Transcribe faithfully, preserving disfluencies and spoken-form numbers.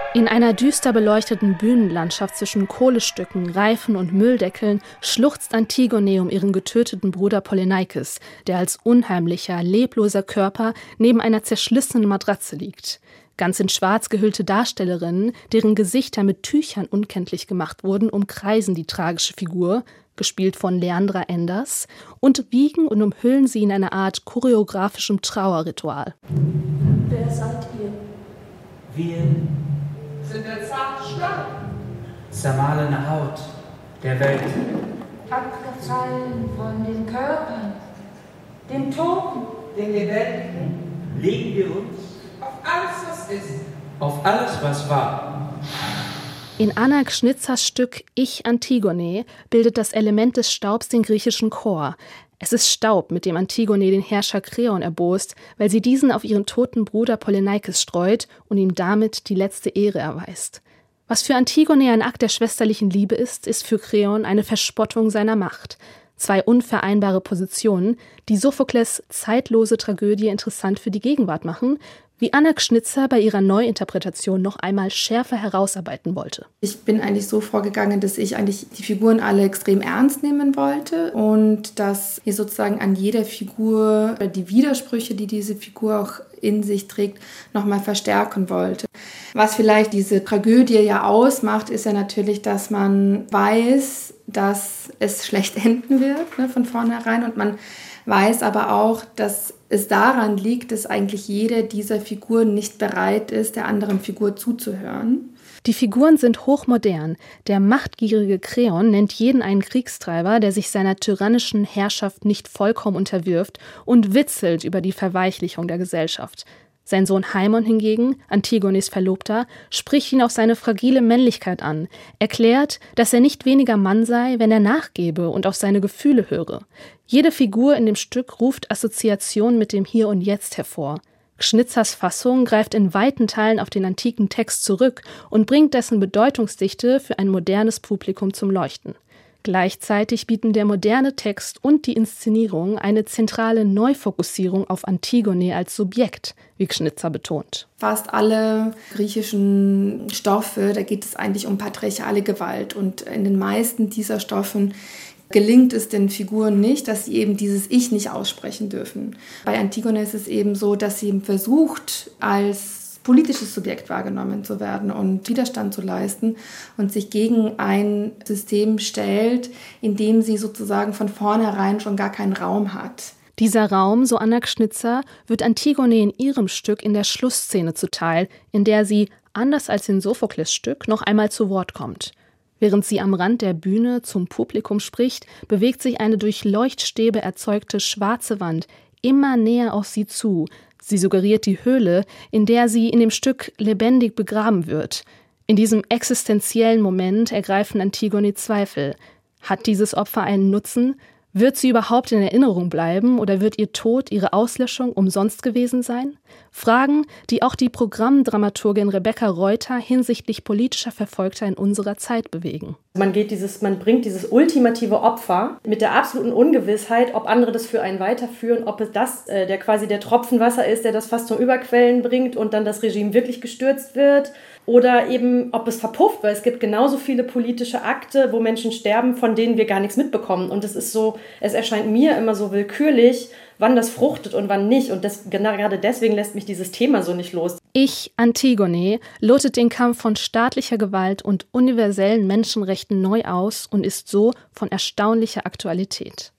In einer düster beleuchteten Bühnenlandschaft zwischen Kohlestücken, Reifen und Mülldeckeln schluchzt Antigone um ihren getöteten Bruder Polyneikes, der als unheimlicher, lebloser Körper neben einer zerschlissenen Matratze liegt. Ganz in schwarz gehüllte Darstellerinnen, deren Gesichter mit Tüchern unkenntlich gemacht wurden, umkreisen die tragische Figur, gespielt von Leandra Enders, und wiegen und umhüllen sie in einer Art choreografischem Trauerritual. Wer seid ihr? Wir Sind der zarte Stahl, zermahlene Haut der Welt. abgefallen von den Körpern, dem Toten, den Lebendigen, Legen wir uns auf alles, was ist. auf alles, was war. In Anna Gschnitzers Stück Ich, Antigone bildet das Element des Staubs den griechischen Chor. Es ist Staub, mit dem Antigone den Herrscher Kreon erbost, weil sie diesen auf ihren toten Bruder Polyneikes streut und ihm damit die letzte Ehre erweist. Was für Antigone ein Akt der schwesterlichen Liebe ist, ist für Kreon eine Verspottung seiner Macht. Zwei unvereinbare Positionen, die Sophokles zeitlose Tragödie interessant für die Gegenwart machen, wie Anna Gschnitzer bei ihrer Neuinterpretation noch einmal schärfer herausarbeiten wollte. Ich bin eigentlich so vorgegangen, dass ich eigentlich die Figuren alle extrem ernst nehmen wollte und dass ich sozusagen an jeder Figur die Widersprüche, die diese Figur auch in sich trägt, nochmal verstärken wollte. Was vielleicht diese Tragödie ja ausmacht, ist ja natürlich, dass man weiß, dass es schlecht enden wird, ne, von vornherein, und man weiß aber auch, dass es daran liegt, dass eigentlich jede dieser Figuren nicht bereit ist, der anderen Figur zuzuhören. Die Figuren sind hochmodern. Der machtgierige Kreon nennt jeden einen Kriegstreiber, der sich seiner tyrannischen Herrschaft nicht vollkommen unterwirft, und witzelt über die Verweichlichung der Gesellschaft. Sein Sohn Haimon hingegen, Antigones Verlobter, spricht ihn auf seine fragile Männlichkeit an, erklärt, dass er nicht weniger Mann sei, wenn er nachgebe und auf seine Gefühle höre. Jede Figur in dem Stück ruft Assoziationen mit dem Hier und Jetzt hervor. Gschnitzers Fassung greift in weiten Teilen auf den antiken Text zurück und bringt dessen Bedeutungsdichte für ein modernes Publikum zum Leuchten. Gleichzeitig bieten der moderne Text und die Inszenierung eine zentrale Neufokussierung auf Antigone als Subjekt, wie Gschnitzer betont. Fast alle griechischen Stoffe, da geht es eigentlich um patriarchale Gewalt. Und in den meisten dieser Stoffen gelingt es den Figuren nicht, dass sie eben dieses Ich nicht aussprechen dürfen. Bei Antigone ist es eben so, dass sie eben versucht, als politisches Subjekt wahrgenommen zu werden und Widerstand zu leisten und sich gegen ein System stellt, in dem sie sozusagen von vornherein schon gar keinen Raum hat. Dieser Raum, so Anna Gschnitzer, wird Antigone in ihrem Stück in der Schlussszene zuteil, in der sie, anders als in Sophokles Stück, noch einmal zu Wort kommt. Während sie am Rand der Bühne zum Publikum spricht, bewegt sich eine durch Leuchtstäbe erzeugte schwarze Wand immer näher auf sie zu. Sie suggeriert die Höhle, in der sie in dem Stück lebendig begraben wird. In diesem existenziellen Moment ergreifen Antigone Zweifel. Hat dieses Opfer einen Nutzen? Wird sie überhaupt in Erinnerung bleiben oder wird ihr Tod, ihre Auslöschung umsonst gewesen sein? Fragen, die auch die Programmdramaturgin Rebecca Reuter hinsichtlich politischer Verfolgter in unserer Zeit bewegen. Man geht dieses, man bringt dieses ultimative Opfer mit der absoluten Ungewissheit, ob andere das für einen weiterführen, ob es das, äh, der quasi der Tropfen Wasser ist, der das fast zum Überquellen bringt und dann das Regime wirklich gestürzt wird. Oder eben, ob es verpufft, weil es gibt genauso viele politische Akte, wo Menschen sterben, von denen wir gar nichts mitbekommen. Und es ist so, es erscheint mir immer so willkürlich, wann das fruchtet und wann nicht. Und das, gerade deswegen lässt mich dieses Thema so nicht los. Ich, Antigone, lotet den Kampf von staatlicher Gewalt und universellen Menschenrechten neu aus und ist so von erstaunlicher Aktualität.